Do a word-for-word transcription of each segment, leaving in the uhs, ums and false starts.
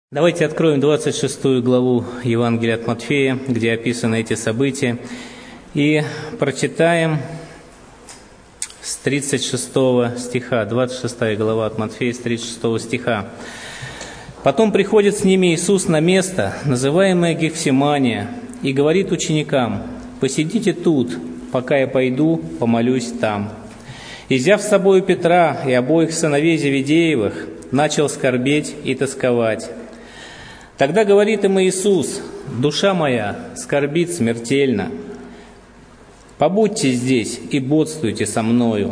Давайте откроем двадцать шестую главу Евангелия от Матфея, где описаны эти события, и прочитаем с тридцать шестого стиха, двадцать шестая глава от Матфея, с тридцать шестого стиха. «Потом приходит с ними Иисус на место, называемое Гефсимания, и говорит ученикам: „Посидите тут, пока я пойду, помолюсь там“. И, взяв с собою Петра и обоих сыновей Зеведеевых, начал скорбеть и тосковать. Тогда говорит им Иисус: „Душа моя скорбит смертельно. Побудьте здесь и бодствуйте со мною“.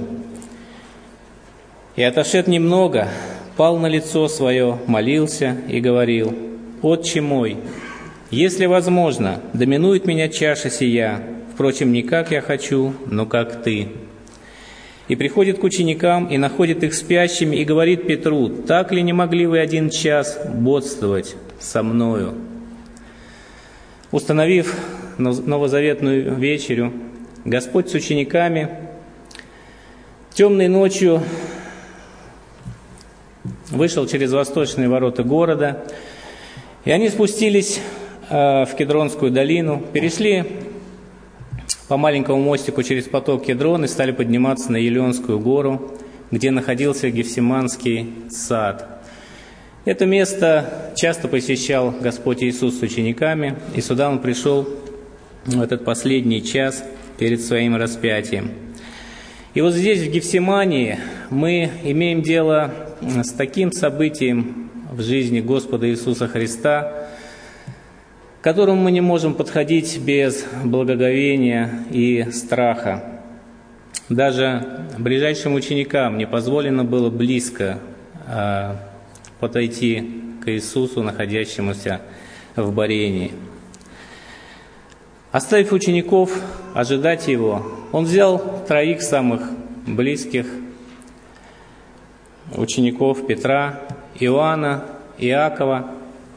И, отошед немного, пал на лицо свое, молился и говорил: „Отче мой, если возможно, доминует меня чаша сия, впрочем, не как я хочу, но как Ты“. И приходит к ученикам и находит их спящими, и говорит Петру: „Так ли не могли вы один час бодствовать со мною?“ Установив новозаветную вечерю, Господь с учениками темной ночью вышел через восточные ворота города, и они спустились в Кедронскую долину, перешли по маленькому мостику через поток Кедрон и стали подниматься на Елеонскую гору, где находился Гефсиманский сад. Это место часто посещал Господь Иисус с учениками, и сюда Он пришел в этот последний час перед Своим распятием. И вот здесь, в Гефсимании, мы имеем дело с таким событием в жизни Господа Иисуса Христа, к которому мы не можем подходить без благоговения и страха. Даже ближайшим ученикам не позволено было близко э, подойти к Иисусу, находящемуся в борении. Оставив учеников ожидать Его, Он взял троих самых близких учеников: Петра, Иоанна, Иакова,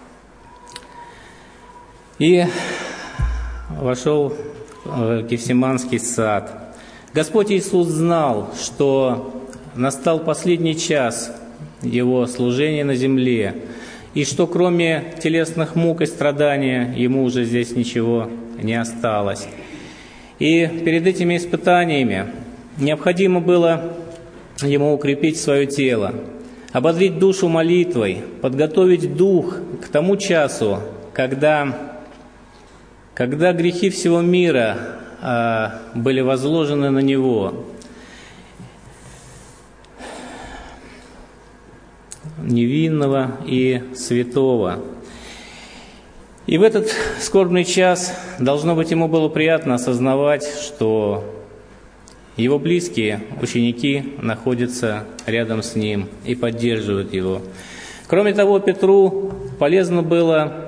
и вошел в Гефсиманский сад. Господь Иисус знал, что настал последний час Его служения на земле, и что кроме телесных мук и страдания Ему уже здесь ничего не осталось. И перед этими испытаниями необходимо было Ему укрепить свое тело, ободрить душу молитвой, подготовить дух к тому часу, когда Когда грехи всего мира а, были возложены на Него, невинного и святого. И в этот скорбный час, должно быть, Ему было приятно осознавать, что Его близкие ученики находятся рядом с Ним и поддерживают Его. Кроме того, Петру полезно было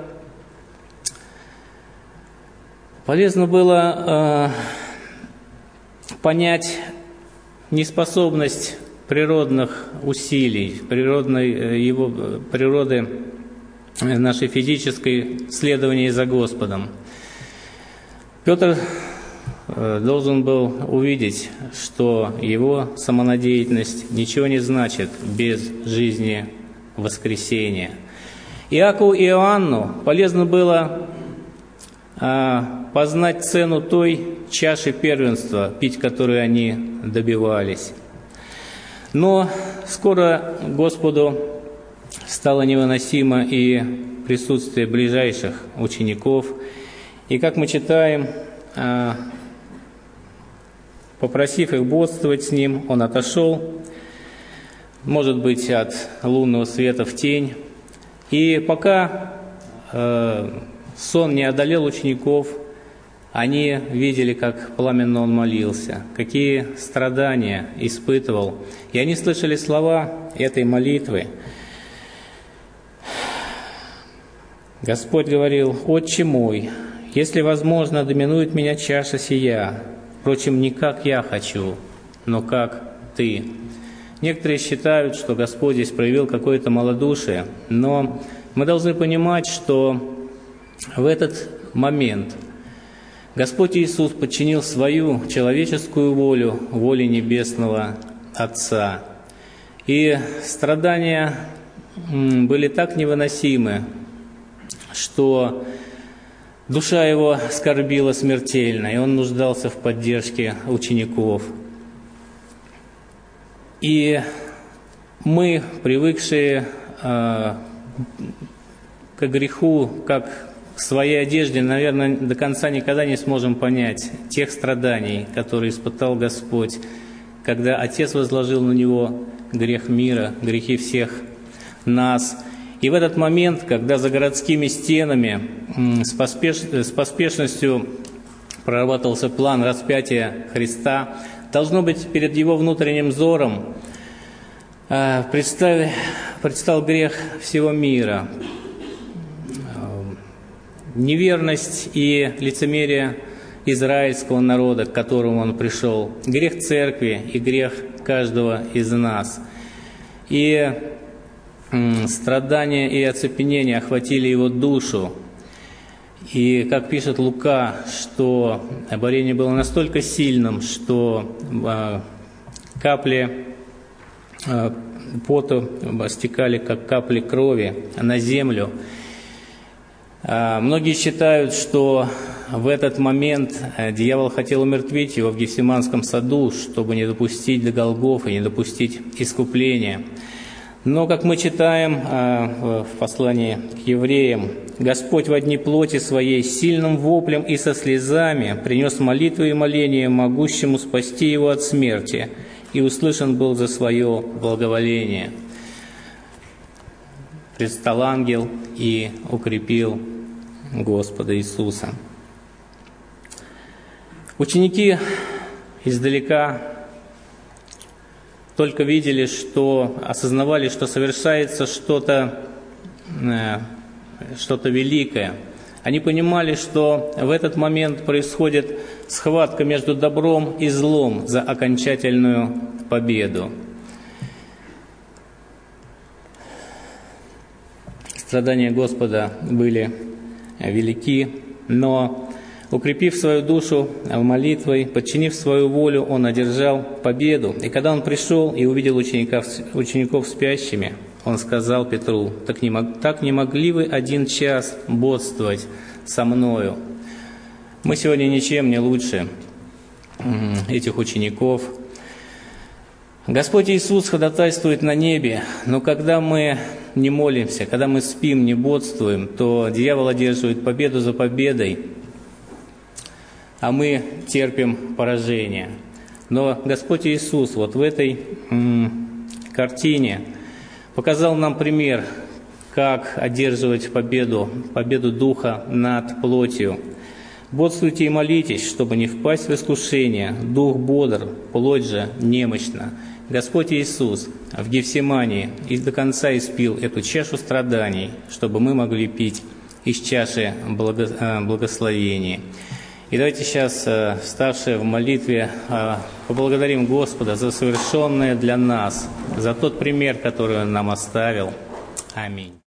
Полезно было э, понять неспособность природных усилий, природной, его, природы нашей физической следования за Господом. Петр э, должен был увидеть, что его самонадеятельность ничего не значит без жизни воскресения. Иакову и Иоанну полезно было познать цену той чаши первенства, пить которую они добивались. Но скоро Господу стало невыносимо и присутствие ближайших учеников. И, как мы читаем, попросив их бодствовать с Ним, Он отошел, может быть, от лунного света в тень. И пока сон не одолел учеников, они видели, как пламенно Он молился, какие страдания испытывал. И они слышали слова этой молитвы. Господь говорил: „Отче мой, если возможно, доминует меня чаша сия, впрочем, не как я хочу, но как Ты“. Некоторые считают, что Господь здесь проявил какое-то малодушие, но мы должны понимать, что в этот момент Господь Иисус подчинил свою человеческую волю воле Небесного Отца. И страдания были так невыносимы, что душа его скорбила смертельно, и он нуждался в поддержке учеников. И мы, привыкшие э, к греху, как к своей одежде, наверное, до конца никогда не сможем понять тех страданий, которые испытал Господь, когда Отец возложил на Него грех мира, грехи всех нас. И в этот момент, когда за городскими стенами с, поспеш... с поспешностью прорабатывался план распятия Христа, должно быть, перед Его внутренним взором э, предстал... предстал грех всего мира, неверность и лицемерие израильского народа, к которому он пришел, грех церкви и грех каждого из нас. И м, страдания и оцепенение охватили его душу. И, как пишет Лука, что борение было настолько сильным, что э, капли э, пота стекали, как капли крови, на землю. Многие считают, что в этот момент дьявол хотел умертвить его в Гефсиманском саду, чтобы не допустить до Голгофы, не допустить искупления. Но, как мы читаем в послании к евреям, Господь во дни плоти своей сильным воплем и со слезами принес молитву и моление могущему спасти его от смерти, и услышан был за свое благоволение. Предстал ангел и укрепил Господа Иисуса. Ученики издалека только видели, что, осознавали, что совершается что-то, что-то великое. Они понимали, что в этот момент происходит схватка между добром и злом за окончательную победу. Страдания Господа были велики, но, укрепив свою душу молитвой, подчинив свою волю, Он одержал победу. И когда Он пришел и увидел учеников, учеников спящими, Он сказал Петру: «Так не, мог, так не могли вы один час бодствовать со мною?» Мы сегодня ничем не лучше этих учеников. Господь Иисус ходатайствует на небе, но когда мы не молимся, когда мы спим, не бодствуем, то дьявол одерживает победу за победой, а мы терпим поражение. Но Господь Иисус вот в этой м, картине показал нам пример, как одерживать победу, победу Духа над плотью. «Бодствуйте и молитесь, чтобы не впасть в искушение. Дух бодр, плоть же немощна». Господь Иисус в Гефсимании и до конца испил эту чашу страданий, чтобы мы могли пить из чаши благословения. И давайте сейчас, вставшие в молитве, поблагодарим Господа за совершенное для нас, за тот пример, который Он нам оставил. Аминь.